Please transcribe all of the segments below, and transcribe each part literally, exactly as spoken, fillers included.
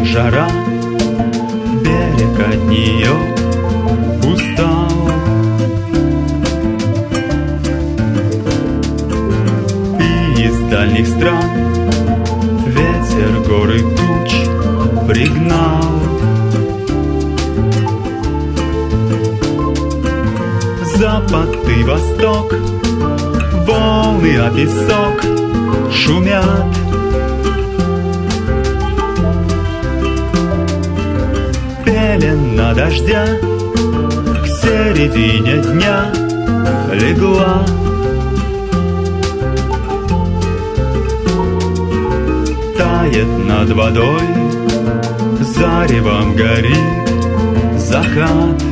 жара, берег от нее устал. И из дальних стран ветер горы туч пригнал. Запад и восток, волны о песок шумят. Пелена дождя к середине дня легла. Тает над водой, заревом горит закат.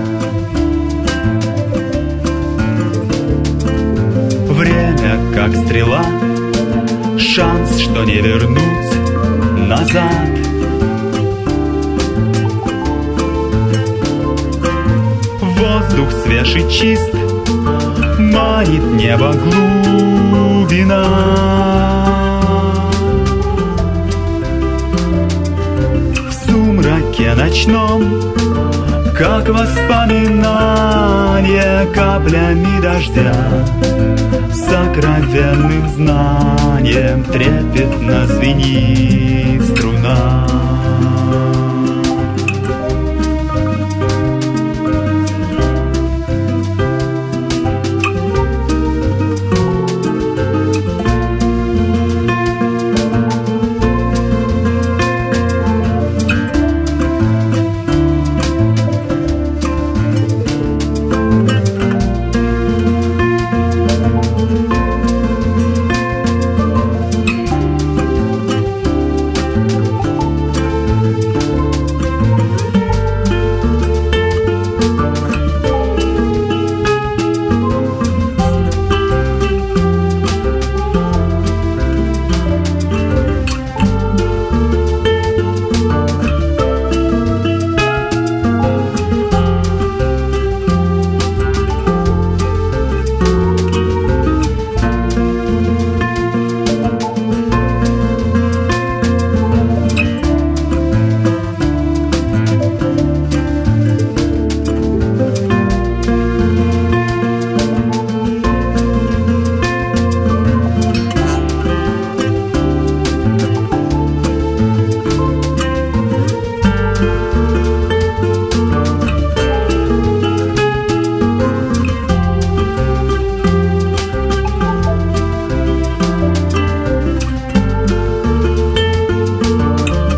Время, как стрела, шанс, что не вернуть назад. Воздух свеж и чист, манит небо глубина. В сумраке ночном, как воспоминание, каплями дождя, сокровенным знанием трепетно звенит струна.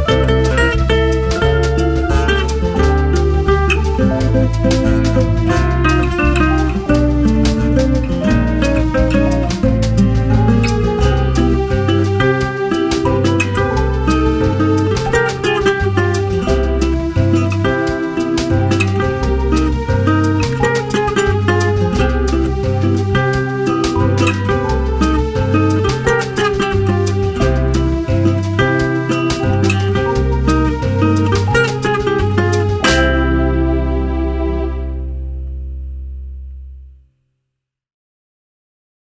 Thank you.